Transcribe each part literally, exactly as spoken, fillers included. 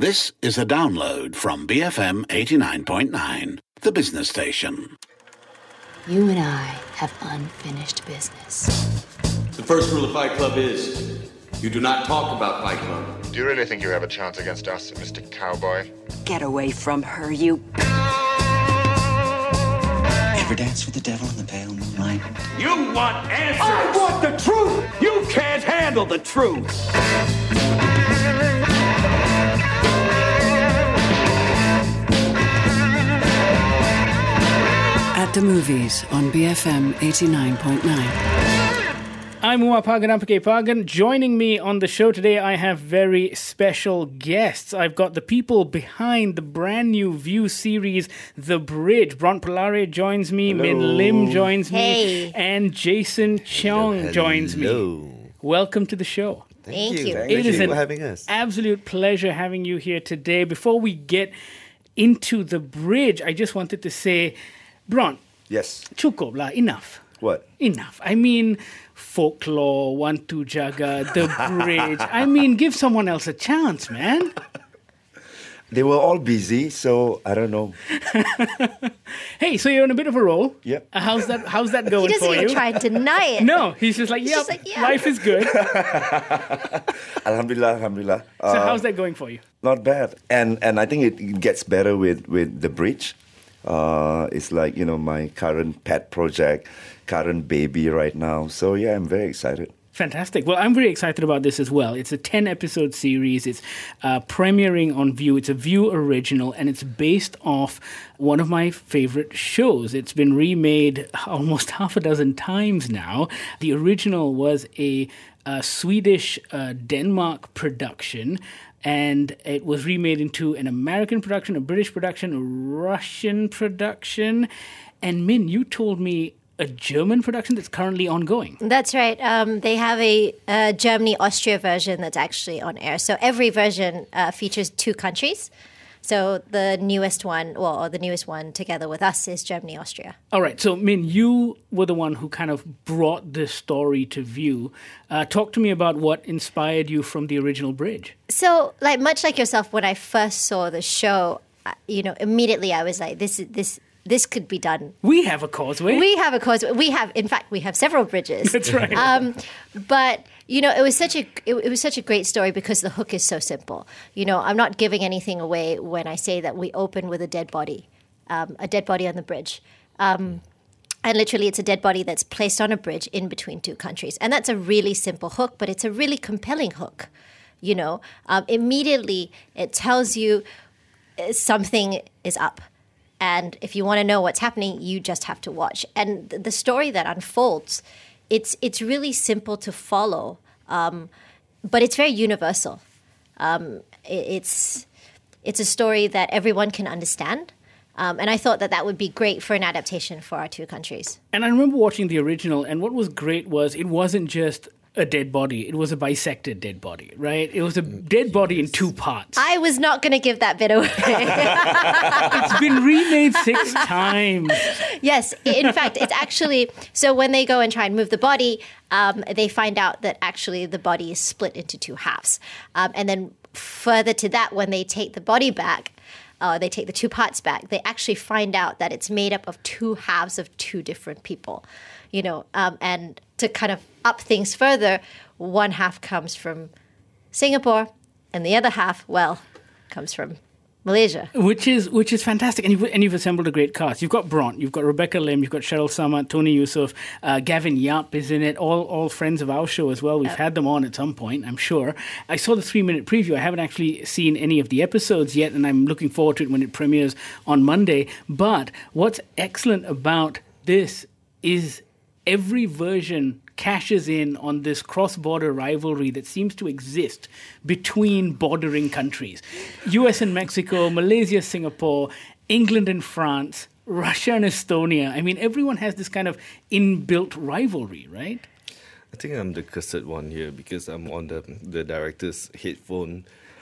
This is a download from B F M eighty-nine point nine, the business station. You and I have unfinished business. The first rule of Fight Club is you do not talk about Fight Club. Do you really think you have a chance against us, Mister Cowboy? Get away from her, you... Ever dance with the devil in the pale moonlight? You want answers! I want the truth! You can't handle the truth! At the movies on B F M eighty-nine point nine. I'm Uma Pagan Ampake Pagan. Joining me on the show today, I have very special guests. I've got the people behind the brand new View series, The Bridge. Bron Polare joins me, Hello. Min Lim joins Hey. me, and Jason Cheong Hello. joins me. Hello. Welcome to the show. Thank, Thank you. you. Thank It you is for an having us. absolute pleasure having you here today. Before we get into The Bridge, I just wanted to say, Bron, Yes. cukup lah, enough. What? Enough. I mean, folklore, one two jaga, The Bridge. I mean, give someone else a chance, man. They were all busy, so I don't know. Hey, so you're on a bit of a roll. Yep. Uh, how's that? How's that going He doesn't for even you? try to deny it. No, he's just like, He's yep, just like, yeah. life is good. So Alhamdulillah, alhamdulillah. Uh, how's that going for you? Not bad. And and I think it gets better with, with The Bridge. Uh, it's like, you know, my current pet project, current baby right now. So yeah, I'm very excited. Fantastic. Well, I'm very excited about this as well. It's a ten-episode series. It's uh, premiering on View. It's a View original, and it's based off one of my favorite shows. It's been remade almost half a dozen times now. The original was a, a Swedish uh, Denmark production, and it was remade into an American production, a British production, a Russian production. And Min, you told me a German production that's currently ongoing. That's right. Um, they have a, a Germany-Austria version that's actually on air. So every version uh, features two countries. So the newest one, well, or the newest one together with us is Germany-Austria. All right. So, Min, you were the one who kind of brought this story to View. Uh, talk to me about what inspired you from the original Bridge. So, like much like yourself, when I first saw the show, uh, you know, immediately I was like, this is this. This could be done. We have a causeway. We have a causeway. We have, in fact, we have several bridges. That's right. Um, but you know, it was such a it, it was such a great story because the hook is so simple. You know, I'm not giving anything away when I say that we open with a dead body, um, a dead body on the bridge. Um, And literally, it's a dead body that's placed on a bridge in between two countries. And that's a really simple hook, but it's a really compelling hook. You know, um, immediately it tells you uh, something is up. And if you want to know what's happening, you just have to watch. And th- the story that unfolds, it's it's really simple to follow, um, but it's very universal. Um, it, it's it's a story that everyone can understand. Um, and I thought that that would be great for an adaptation for our two countries. And I remember watching the original, and what was great was it wasn't just a dead body. It was a bisected dead body, right? It was a dead body in two parts. I was not going to give that bit away. It's been remade six times. Yes. In fact, it's actually... So when they go and try and move the body, um, they find out that actually the body is split into two halves. Um, and then further to that, when they take the body back, uh, they take the two parts back, they actually find out that it's made up of two halves of two different people. You know, um, and to kind of up things further, one half comes from Singapore, and the other half, well, comes from Malaysia. Which is which is fantastic. And you've, and you've assembled a great cast. You've got Bron, you've got Rebecca Lim, you've got Cheryl Samad, Tony Yusuf, uh, Gavin Yap is in it, all all friends of our show as well. We've had them on at some point, I'm sure. I saw the three-minute preview. I haven't actually seen any of the episodes yet, and I'm looking forward to it when it premieres on Monday. But what's excellent about this is every version cashes in on this cross-border rivalry that seems to exist between bordering countries. U S and Mexico, Malaysia, Singapore, England and France, Russia and Estonia. I mean, everyone has this kind of inbuilt rivalry, right? I think I'm the cursed one here because I'm on the the director's headphone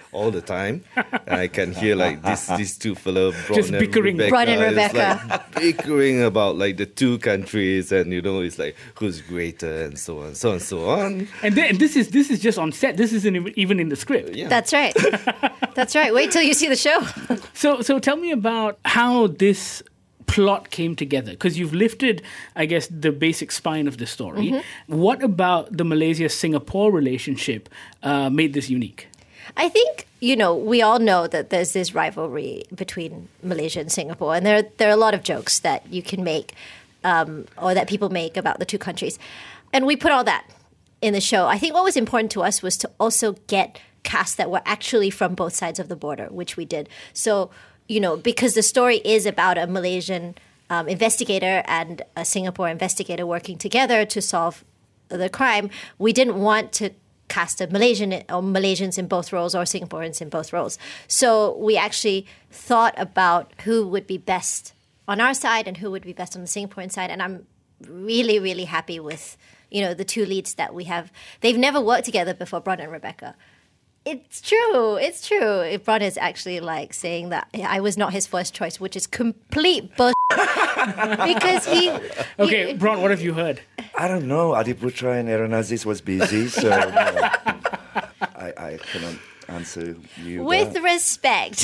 all the time. And I can hear like this these two fellow Bron Just and bickering. Rebecca, Bron and is, Rebecca. like, bickering about like the two countries, and you know, it's like who's greater and so on, so on, so on. And, then, and this is this is just on set. This isn't even- even in the script. Yeah. That's right. That's right. Wait till you see the show. So, so tell me about how this plot came together, because you've lifted, I guess, the basic spine of the story. Mm-hmm. What about the Malaysia-Singapore relationship uh, made this unique? I think, you know, we all know that there's this rivalry between Malaysia and Singapore, and there, there are a lot of jokes that you can make um, or that people make about the two countries. And we put all that in the show. I think what was important to us was to also get casts that were actually from both sides of the border, which we did. So, you know, because the story is about a Malaysian um, investigator and a Singapore investigator working together to solve the crime, we didn't want to cast a Malaysian or Malaysians in both roles or Singaporeans in both roles. So we actually thought about who would be best on our side and who would be best on the Singaporean side. And I'm really, really happy with, you know, the two leads that we have. They've never worked together before, Bron and Rebecca. It's true. It's true. Bron is actually like saying that I was not his first choice, which is complete bullshit. Because he... Okay, he, Bron, what have you heard? I don't know. Adiputra and Aaron Aziz was busy, so you know, I, I cannot answer you. With that. respect.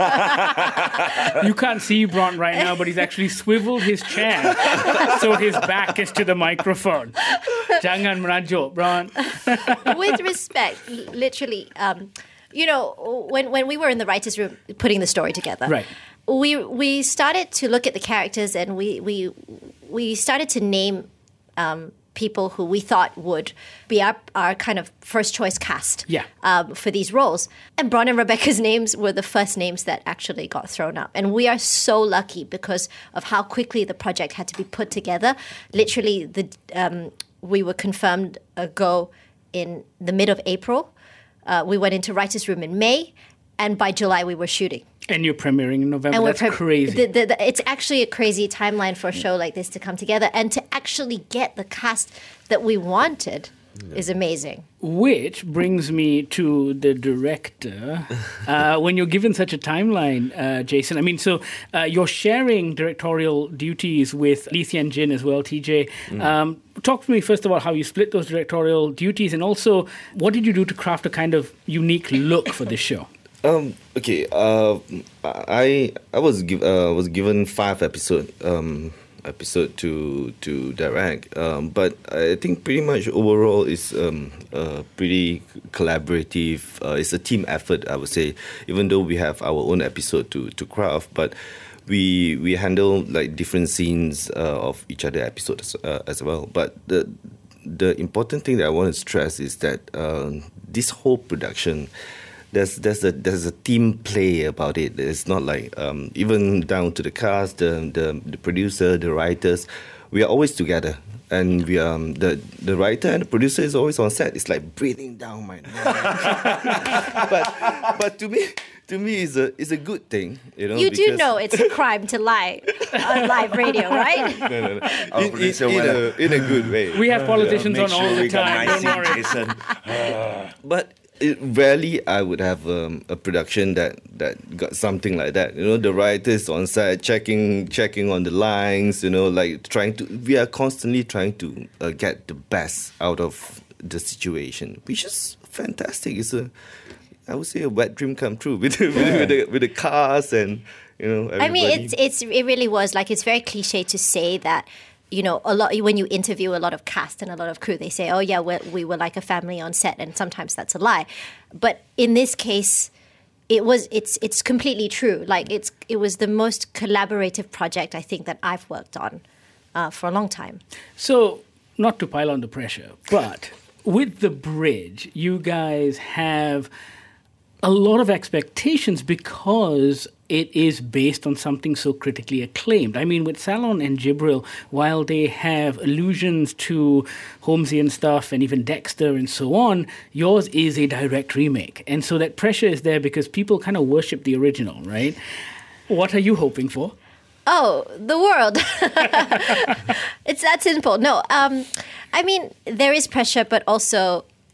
You can't see Bron right now, but he's actually swiveled his chair so his back is to the microphone. Jangan merajuk, Bron. With respect, l- literally, um, you know, when when we were in the writers' room putting the story together, Right. we we started to look at the characters and we we we started to name um, people who we thought would be our, our kind of first choice cast Yeah. um, for these roles. And Bron and Rebecca's names were the first names that actually got thrown up. And we are so lucky because of how quickly the project had to be put together. Literally, the um, we were confirmed a go in the mid of April. Uh, we went into writers' room in May, and by July we were shooting. And you're premiering in November. And That's pre- crazy. The, the, the, it's actually a crazy timeline for a show like this to come together, and to actually get the cast that we wanted is amazing. Which brings me to the director. Uh, when you're given such a timeline, uh, Jason, I mean, so uh, you're sharing directorial duties with Lee Thian Jin as well, T J. Mm. Um, talk to me first of all how you split those directorial duties, and also what did you do to craft a kind of unique look for this show? Um, okay, uh, I I was give, uh, was given five episode um, episode to to direct, um, but I think pretty much overall is um, uh, pretty collaborative. Uh, it's a team effort, I would say. Even though we have our own episode to to craft, but we we handle like different scenes uh, of each other episodes uh, as well. But the the important thing that I want to stress is that uh, this whole production. There's there's a there's a team play about it. It's not like um, even down to the cast, the, the the producer, the writers. We are always together, and we um the the writer and the producer is always on set. It's like breathing down my neck. but but to me to me it's a it's a good thing, you know. You do because- know it's a crime to lie on live radio, right? No, no, no. Our In, in, producer in, wanna- a, in a good way. We have politicians Make on sure all the we got time. nice Don't worry. Jason. But it, rarely I would have um, a production that, that got something like that. You know, the writers on site checking checking on the lines. You know, like trying to. We are constantly trying to uh, get the best out of the situation, which is fantastic. It's a, I would say, a wet dream come true with with, with, the, with the cast and you know. Everybody. I mean, it's it's it really was like it's very cliche to say that. You know, a lot when you interview a lot of cast and a lot of crew, they say, "Oh yeah, we we were like a family on set," and sometimes that's a lie. But in this case, it was it's it's completely true. Like it's it was the most collaborative project I think that I've worked on uh, for a long time. So, not to pile on the pressure, but with The Bridge, you guys have a lot of expectations because it is based on something so critically acclaimed. I mean, with Salon and Jibril, while they have allusions to Holmesian stuff and even Dexter and so on, yours is a direct remake. And so that pressure is there because people kind of worship the original, right? What are you hoping for? Oh, the world. It's that simple. No, um, I mean, there is pressure, but also,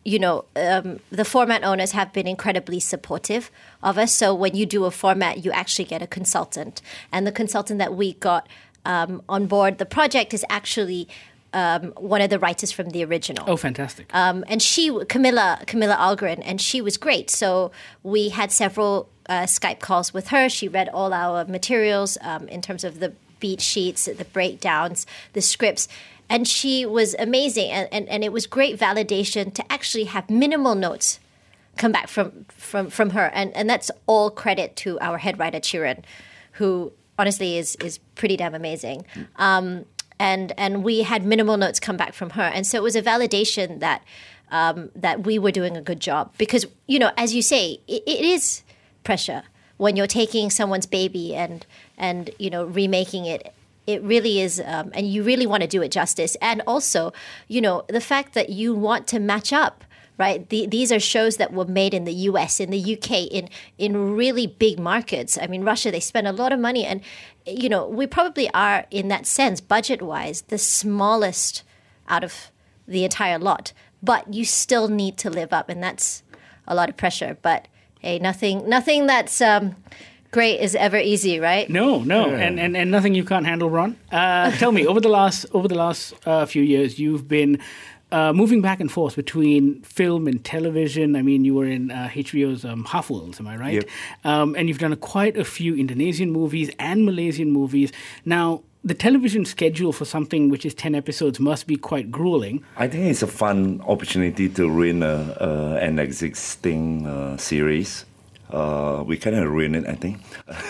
you know, um, the format owners have been incredibly supportive of us. So when you do a format, you actually get a consultant. And the consultant that we got um, on board the project is actually um, one of the writers from the original. Oh, fantastic. Um, and she, Camilla, Camilla Algren, and she was great. So we had several uh, Skype calls with her. She read all our materials um, in terms of the beat sheets, the breakdowns, the scripts. And she was amazing, and, and, and it was great validation to actually have minimal notes come back from from, from her. And, and that's all credit to our head writer, Chiran, who honestly is is pretty damn amazing. Um, and and we had minimal notes come back from her. And so it was a validation that um, that we were doing a good job. Because, you know, as you say, it, it is pressure when you're taking someone's baby and, and you know, remaking it. It really is, um, and you really want to do it justice. And also, you know, the fact that you want to match up, right? The, these are shows that were made in the U S, in the U K, in in really big markets. I mean, Russia, they spend a lot of money. And, you know, we probably are, in that sense, budget-wise, the smallest out of the entire lot. But you still need to live up, and that's a lot of pressure. But, hey, nothing, nothing that's... Um, great is ever easy, right? No, no, yeah. and, and and nothing you can't handle, Ron. Uh, tell me, over the last over the last uh, few years, you've been uh, moving back and forth between film and television. I mean, you were in uh, H B O's um, Half Worlds, am I right? Yep. Um, and you've done a, quite a few Indonesian movies and Malaysian movies. Now, the television schedule for something which is ten episodes must be quite grueling. I think it's a fun opportunity to ruin a, uh, an existing uh, series. Uh, we kind of ruined it, I think.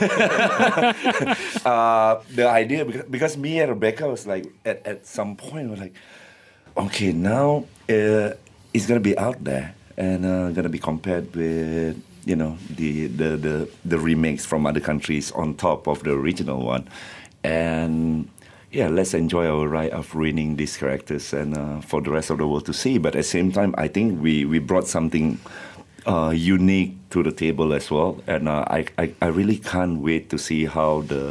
uh, the idea, because, because me and Rebecca was like, at, at some point, we're like, okay, now uh, it's going to be out there and uh, going to be compared with, you know, the, the, the, the remakes from other countries on top of the original one. And yeah, let's enjoy our ride of ruining these characters and uh, for the rest of the world to see. But at the same time, I think we, we brought something Uh, unique to the table as well, and uh, I, I I really can't wait to see how the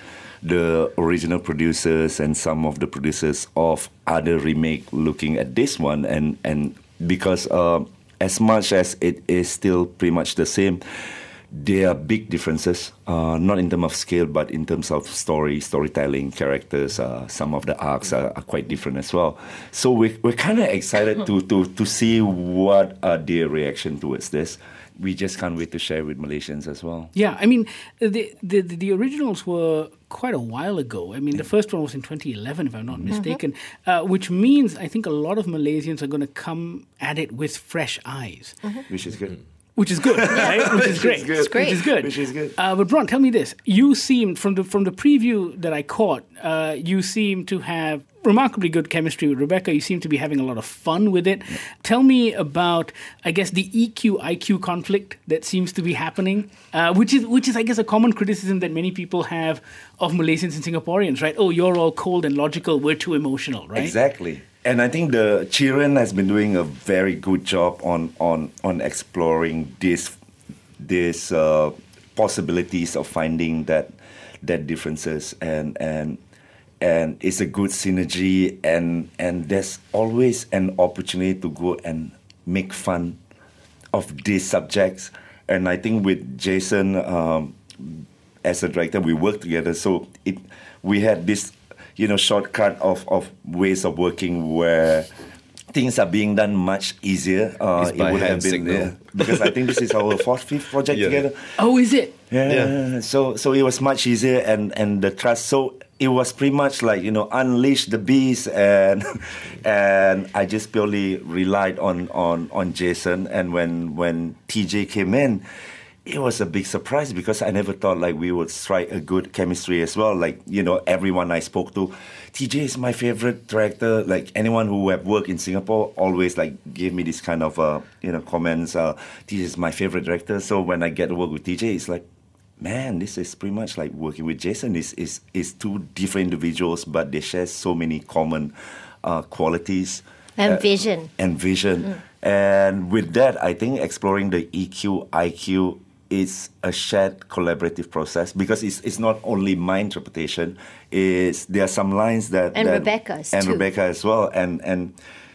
the original producers and some of the producers of other remake looking at this one, and and because uh, as much as it is still pretty much the same, there are big differences, uh, not in terms of scale, but in terms of story, storytelling, characters. Uh, some of the arcs are, are quite different as well. So we, we're kind of excited to, to, to see what are their reaction towards this. We just can't wait to share with Malaysians as well. Yeah, I mean, the the, the originals were quite a while ago. I mean, the first one was in twenty eleven, if I'm not mistaken, mm-hmm. uh, which means I think a lot of Malaysians are going to come at it with fresh eyes. Mm-hmm. Which is good. Which is good, right? Which is great. It's great. Which is good. Which is good. Uh, but Bron, tell me this: you seemed from the from the preview that I caught, uh, you seem to have remarkably good chemistry with Rebecca. You seem to be having a lot of fun with it. Yeah. Tell me about, I guess, the E Q I Q conflict that seems to be happening, uh, which is which is I guess a common criticism that many people have of Malaysians and Singaporeans, right? Oh, you're all cold and logical. We're too emotional, right? Exactly. And I think the Chiran has been doing a very good job on on on exploring this this uh, possibilities of finding that that differences, and and and it's a good synergy, and and there's always an opportunity to go and make fun of these subjects. And I think with Jason um, as a director, we work together, so it we had this, you know, shortcut of, of ways of working where things are being done much easier. Uh, it would have been uh, because I think this is our fourth, fifth project yeah. together. Oh, is it? Yeah. yeah. So so it was much easier, and, and the trust. So it was pretty much like, you know, unleash the beast, and and I just purely relied on on on Jason. And when when T J came in, it was a big surprise because I never thought like we would strike a good chemistry as well. Like, you know, everyone I spoke to, T J is my favorite director. Like anyone who have worked in Singapore always like gave me this kind of uh, you know comments. Uh, T J is my favorite director. So when I get to work with T J, it's like, man, this is pretty much like working with Jason. Is is is two different individuals, but they share so many common uh, qualities and uh, vision and vision. Mm. And with that, I think exploring the E Q, I Q. It's a shared collaborative process because it's it's not only my interpretation. Is there are some lines that and that, Rebecca's and too. Rebecca as well, and and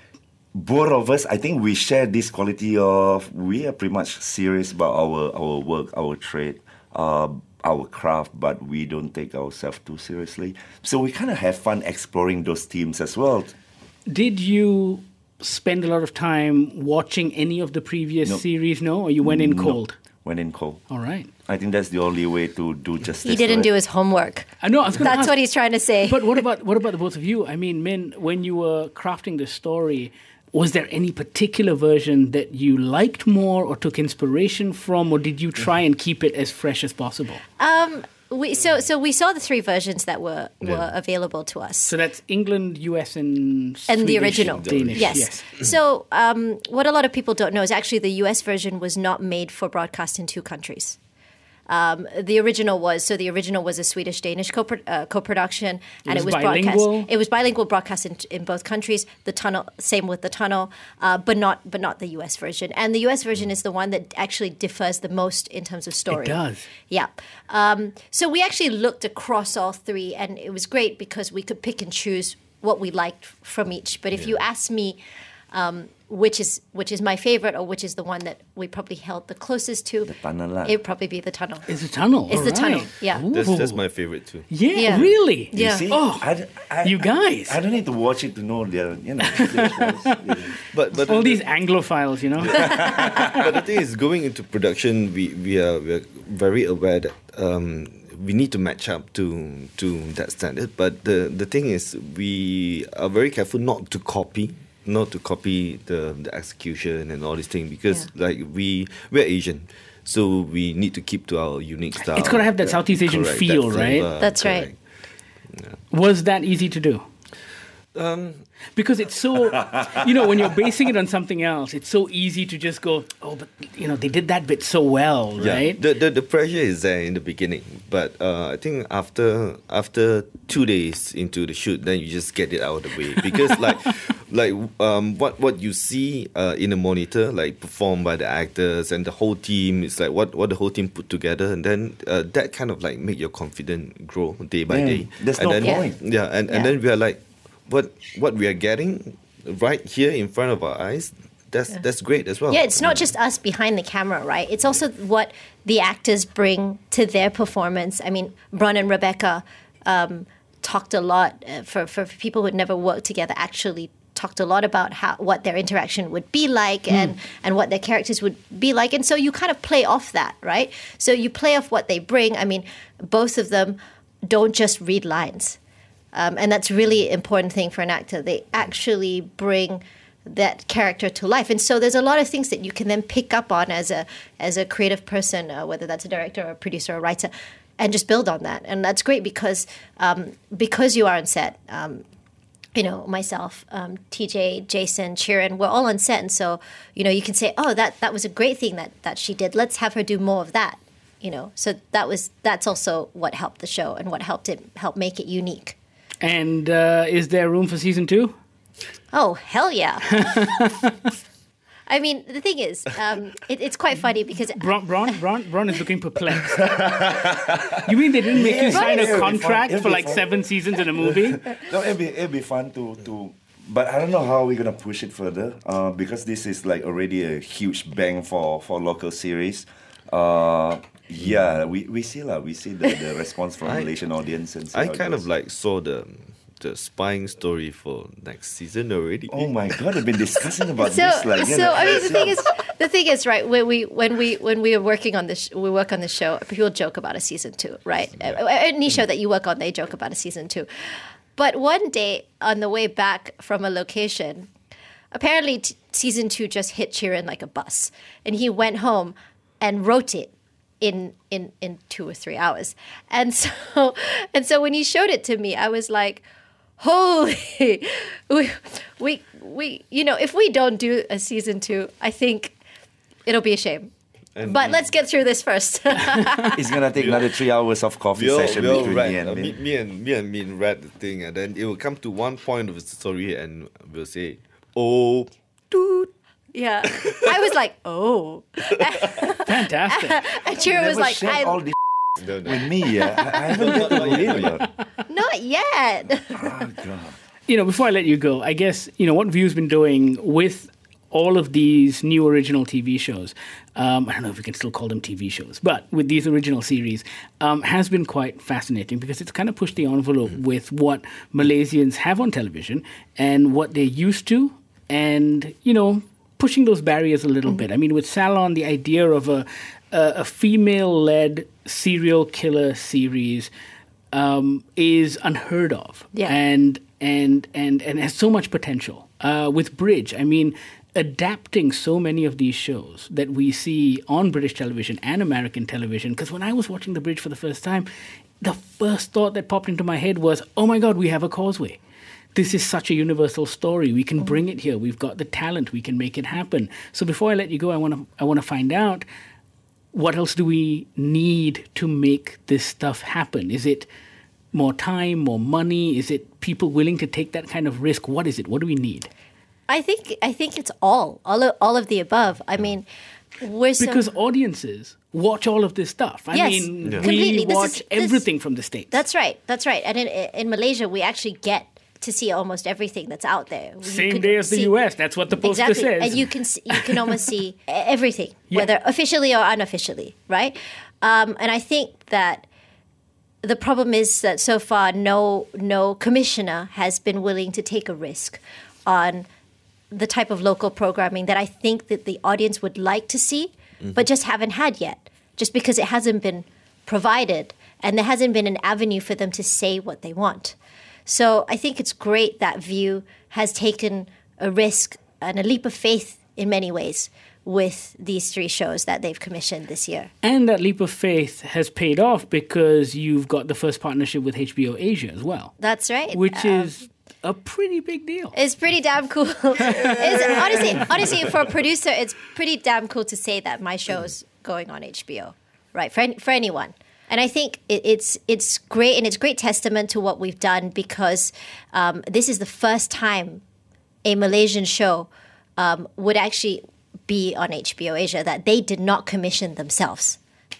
both of us, I think we share this quality of we are pretty much serious about our, our work, our trade, uh, our craft, but we don't take ourselves too seriously. So we kind of have fun exploring those themes as well. Did you spend a lot of time watching any of the previous Nope. series, no? Or you went in Nope. cold? Went in cold. All right. I think that's the only way to do justice. He didn't to do it. his homework. I know. I was going to That's ask, what he's trying to say. But what about what about the both of you? I mean, Min, when you were crafting the story, was there any particular version that you liked more or took inspiration from, or did you try and keep it as fresh as possible? Um, we so so we saw the three versions that were were Yeah. available to us. So that's England, U S, and And the Swedish, original. Danish. Yes. yes. So um, what a lot of people don't know is actually the U S version was not made for broadcast in two countries. Um, the original was so the original was a Swedish-Danish co uh, co-production, and was it was bilingual? broadcast. It was bilingual broadcast in, in both countries. The tunnel, same with the tunnel, uh, but not but not the U S version. And the U S version is the one that actually differs the most in terms of story. It does. Yeah. Um, so we actually looked across all three, and it was great because we could pick and choose what we liked from each. But if you ask me um, which is which is my favorite, or which is the one that we probably held the closest to, The tunnel lah. it'd probably be the tunnel. It's the tunnel. It's all the tunnel, right. yeah. That's, Ooh. that's my favorite too. Yeah, Yeah. really? You Yeah. see? Oh, I, I, you guys. I, I don't need to watch it to know their, you know. their shows. Yeah. But but All the, these Anglophiles, you know? but the thing is, going into production, we we are we are very aware that um, we need to match up to to that standard. But the the thing is, we are very careful not to copy. Not to copy the, the execution and all these things, because Yeah. like we we're Asian, so we need to keep to our unique style. It's got to have that Southeast Asian Correct, feel, that right? flavor, That's right. correct. Was that easy to do? Um, Because it's so, you know, when you're basing it on something else, it's so easy to just go, oh, but, you know, they did that bit so well, Yeah, right? the, the the pressure is there in the beginning, but uh, I think after after two days into the shoot, then you just get it out of the way, because like like um what what you see uh, in the monitor, like performed by the actors and the whole team, it's like what what the whole team put together, and then uh, that kind of like make your confidence grow day by Yeah, day. there's and no then, point. Yeah, and, and Yeah. then we are like, what what we are getting right here in front of our eyes. That's that's great as well. Yeah, it's not just us behind the camera, right? It's also what the actors bring to their performance. I mean, Bron and Rebecca um, talked a lot, uh, for, for people who had never worked together, actually talked a lot about how what their interaction would be like and, and what their characters would be like. And so you kind of play off that, right? So you play off what they bring. I mean, both of them don't just read lines. Um, and that's really important thing for an actor. They actually bring that character to life, and so there's a lot of things that you can then pick up on as a as a creative person, uh, whether that's a director or a producer or a writer, and just build on that. And that's great because um, because you are on set. Um, you know, myself, um, T J, Jason, Chiran, we're all on set, and so you know you can say, oh, that that was a great thing that that she did. Let's have her do more of that. You know, so that was that's also what helped the show and what helped it help make it unique. And uh, is there room for season two? Oh, hell yeah. I mean, the thing is, um, it, it's quite funny because... Bron, Bron, Bron, Bron is looking perplexed. You mean they didn't make you Yeah, sign it'll a be contract fun. It'll for be like fun. seven seasons in a movie? No, it'll be it'll be fun to to, but I don't know how we're gonna push it further. Uh, because this is like already a huge bang for for local series. Uh, yeah, we we see lah, we see the, the response from I- Malaysian audience and see I how it kind goes. of like saw the the spying story for next season already. Oh my god, I've been discussing about So, this like you so know, I mean, the so- thing is, the thing is, right? When we when we when we are working on this, we work on the show. People joke about a season two, right? Uh, Any show that you work on, they joke about a season two. But one day on the way back from a location, apparently t- season two just hit Chiran like a bus, and he went home and wrote it in in in two or three hours. And so and so when he showed it to me, I was like, holy, we, we, we, you know, if we don't do a season two, I think it'll be a shame. And But we- let's get through this first. It's gonna take another three hours of coffee We all, session we all between read, me and uh, me, me. me and me and Min read the thing, and then it will come to one point of the story, and we'll say, "Oh, Yeah. I was like, oh. Fantastic. And Chiran was Never like, shared I, all this no, no." with me, yeah. I, I haven't got to go in. Lord. not yet. Oh god. you know, before I let you go, I guess, you know, what View's been doing with all of these new original T V shows, um, I don't know if we can still call them T V shows, but with these original series, um, has been quite fascinating because it's kind of pushed the envelope mm-hmm. with what Malaysians have on television and what they're used to, and, you know, pushing those barriers a little mm-hmm. bit. I mean, with Salon, the idea of a, a, a female-led serial killer series um, is unheard of, yeah. and and and and has so much potential. Uh, with Bridge, I mean, adapting so many of these shows that we see on British television and American television, because when I was watching The Bridge for the first time, the first thought that popped into my head was, oh my God, we have a causeway. This is such a universal story. We can bring it here. We've got the talent. We can make it happen. So before I let you go, I want to I want to find out, what else do we need to make this stuff happen? Is it more time, more money? Is it people willing to take that kind of risk? What is it? What do we need? I think I think it's all all of, all of the above. I mean, we're so, because audiences watch all of this stuff. I yes, mean, yeah. we completely. watch this is, everything this, from the States. That's right. That's right. And in, in Malaysia, we actually get to see almost everything that's out there. Same day as the see, U S. That's what the poster exactly. says. And you can see, you can almost see everything, yeah. whether officially or unofficially, right? Um, and I think that the problem is that so far no no commissioner has been willing to take a risk on the type of local programming that I think that the audience would like to see, mm-hmm. but just haven't had yet, just because it hasn't been provided and there hasn't been an avenue for them to say what they want. So I think it's great that View has taken a risk and a leap of faith in many ways with these three shows that they've commissioned this year. And that leap of faith has paid off because you've got the first partnership with H B O Asia as well. That's right. Which um, is a pretty big deal. It's pretty damn cool. it's, honestly, honestly, for a producer, it's pretty damn cool to say that my show's going on H B O, right? For, for anyone. And I think it, it's it's great, and it's great testament to what we've done, because um, this is the first time a Malaysian show um, would actually be on H B O Asia that they did not commission themselves.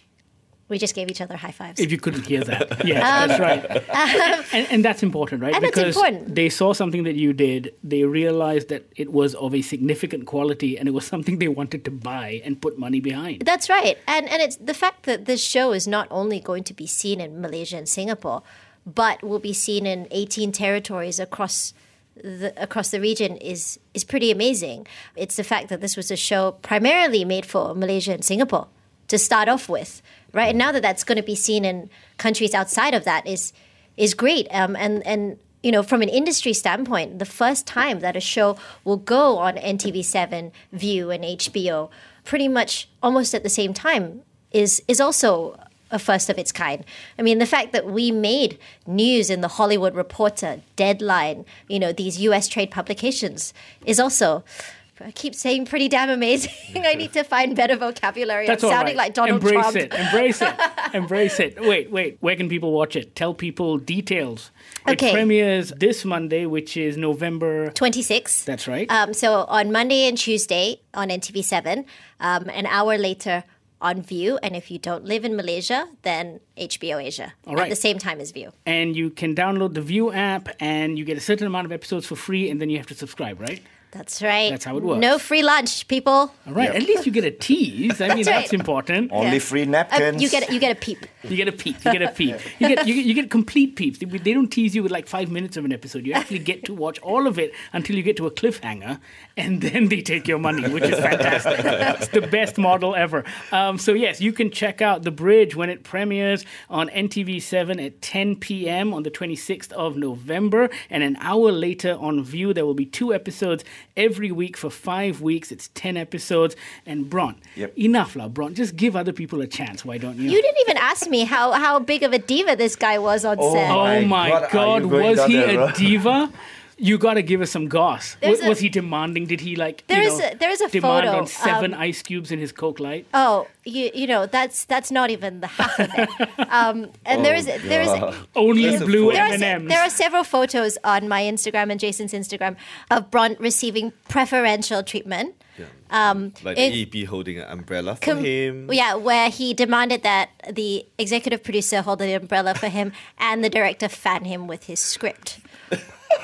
We just gave each other high fives. If you couldn't hear that. Yeah, um, that's right. Um, and, and that's important, right? And because that's important. They saw something that you did. They realized that it was of a significant quality, and it was something they wanted to buy and put money behind. That's right. And and it's the fact that this show is not only going to be seen in Malaysia and Singapore, but will be seen in eighteen territories across the across the region is is pretty amazing. It's the fact that this was a show primarily made for Malaysia and Singapore to start off with, right? And now that that's going to be seen in countries outside of that is is great. Um, and and you know, from an industry standpoint, the first time that a show will go on N T V seven, View, and H B O, pretty much almost at the same time, is is also a first of its kind. I mean, the fact that we made news in the Hollywood Reporter, Deadline, you know, these U S trade publications is also, I keep saying pretty damn amazing. I need to find better vocabulary. That's I'm all sounding right. like Donald Embrace Trump. it. Embrace it. Embrace it. Wait, wait. Where can people watch it? Tell people details. Okay. It premieres this Monday, which is November twenty-sixth. That's right. Um, so on Monday and Tuesday on N T V seven, um, an hour later on View, and if you don't live in Malaysia, then H B O Asia All right. at the same time as View. And you can download the View app, and you get a certain amount of episodes for free, and then you have to subscribe, right? That's right. That's how it works. No free lunch, people. All right. Yep. At least you get a tease. I mean, That's right. that's important. Only Yeah. free Uh, napkins. you get you get a peep. You get a peep. You get a peep. You get you get, you get complete peeps. They, they don't tease you with like five minutes of an episode. You actually get to watch all of it until you get to a cliffhanger, and then they take your money, which is fantastic. It's the best model ever. Um, so yes, you can check out The Bridge when it premieres on N T V seven at ten p.m. on the twenty-sixth of November, and an hour later on View. There will be two episodes every week for five weeks. It's ten episodes. And Bron, Yep. enough lah, Bron. Just give other people a chance. Why don't you? You didn't even ask me how, how big of a diva this guy was on Oh, set. Oh my my God, are God, you going was down he that a road? diva? You got to give us some goss. There's Was, a- was he demanding? Did he like, There you is know, a- there is a demand photo, on seven um, ice cubes in his Coke Light? Oh, you you know that's that's not even the half of it. Um, and there is there is Only There's a blue photo. there are, M and se- M's. there are several photos on my Instagram and Jason's Instagram of Bron receiving preferential treatment. Um, Like in- the E P holding an umbrella for com- him. Yeah, where he demanded that the executive producer hold the umbrella for him and the director fan him with his script.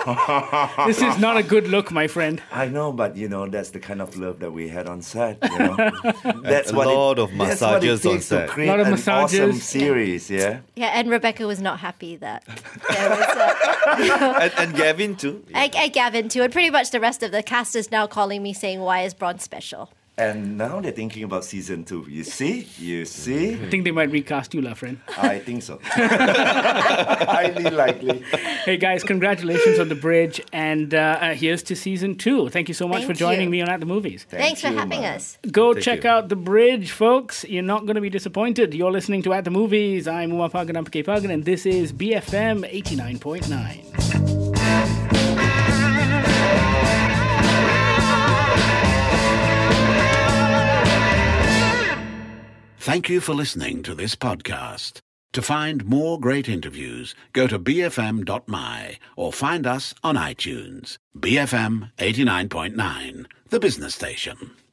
This is not a good look, my friend. I know, but you know that's the kind of love that we had on set. You know, that's A what lot it, of that's what it massages on takes to set. create Lot of an massages. awesome series. Yeah. Yeah, and Rebecca was not happy that there was a, and, and Gavin too. I, I Gavin too, and pretty much the rest of the cast is now calling me saying, "Why is Bron special?" And now they're thinking about season two. You see? You see? I think they might recast you, la friend. I think so. Highly likely. Hey guys, congratulations on The Bridge, and uh, uh, here's to season two. Thank you so much Thank for joining you. me on At the Movies. Thank Thanks for you, having man. us. Go Thank check you. out The Bridge, folks. You're not going to be disappointed. You're listening to At the Movies. I'm Uma Pagan Ampake Pagan, and this is B F M eighty-nine point nine. Thank you for listening to this podcast. To find more great interviews, go to b f m dot m y or find us on iTunes. B F M eighty-nine point nine, the business station.